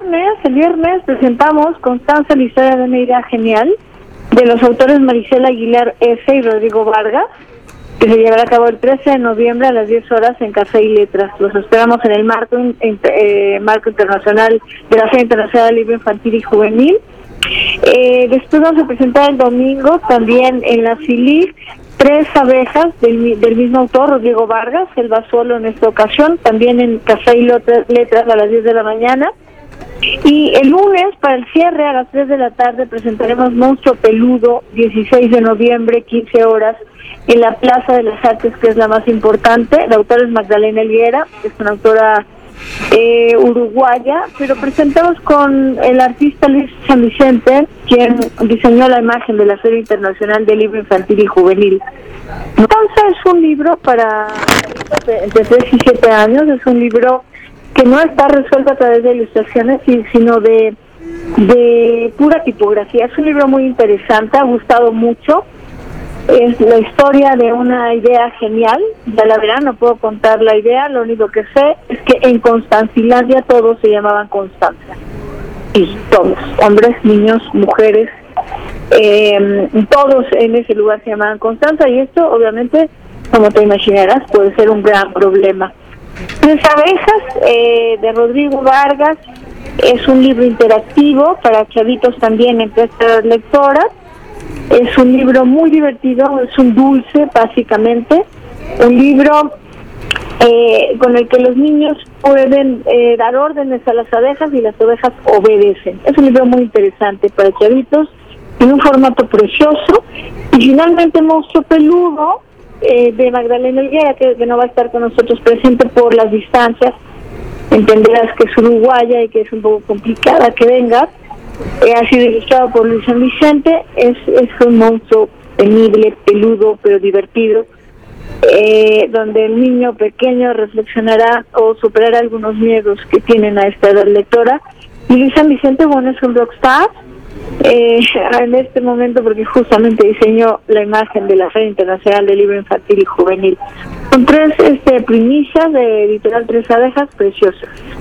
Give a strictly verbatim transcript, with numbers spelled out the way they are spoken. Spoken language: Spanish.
viernes, el viernes presentamos Constanza, la historia de una idea genial, de los autores Marisela Aguilar S. y Rodrigo Vargas, que se llevará a cabo el trece de noviembre a las diez horas en Café y Letras. Los esperamos en el marco, eh, marco internacional de la Feria Internacional del Libro Infantil y Juvenil. Eh, después vamos a presentar el domingo también en la CILIG Tres abejas del, del mismo autor, Rodrigo Vargas. Él va solo en esta ocasión, también en Café y Letras a las diez de la mañana. Y el lunes, para el cierre, a las tres de la tarde, presentaremos Monstruo Peludo, dieciséis de noviembre, quince horas, en la Plaza de las Artes, que es la más importante. La autora es Magdalena Elguera, que es una autora eh, uruguaya, pero presentamos con el artista Luis San Vicente, quien diseñó la imagen de la Feria Internacional del Libro Infantil y Juvenil. Entonces es un libro para entre tres y siete años, es un libro que no está resuelto a través de ilustraciones, sino de, de pura tipografía. Es un libro muy interesante, ha gustado mucho. Es la historia de una idea genial, ya la verán, no puedo contar la idea, lo único que sé es que en Constancilandia todos se llamaban Constanza. Y todos, hombres, niños, mujeres, eh, todos en ese lugar se llamaban Constanza, y esto obviamente, como te imaginarás, puede ser un gran problema. Tres abejas, eh, de Rodrigo Vargas, es un libro interactivo para chavitos también entre estas lectoras. Es un libro muy divertido, es un dulce básicamente, un libro eh, con el que los niños pueden eh, dar órdenes a las abejas y las abejas obedecen. Es un libro muy interesante para chavitos, en un formato precioso. Y finalmente Monstruo Peludo, eh, de Magdalena Elguera, que, que no va a estar con nosotros presente por las distancias. Entenderás que es uruguaya y que es un poco complicada que venga. Eh, ha sido ilustrado por Luis San Vicente. Es, es un monstruo temible, peludo, pero divertido, eh, donde el niño pequeño reflexionará o superará algunos miedos que tienen a esta edad lectora. Y Luis San Vicente, bueno, es un rockstar eh, en este momento, porque justamente diseñó la imagen de la Feria Internacional del Libro Infantil y Juvenil. Son tres este, primicias de Editorial Tres Abejas preciosas.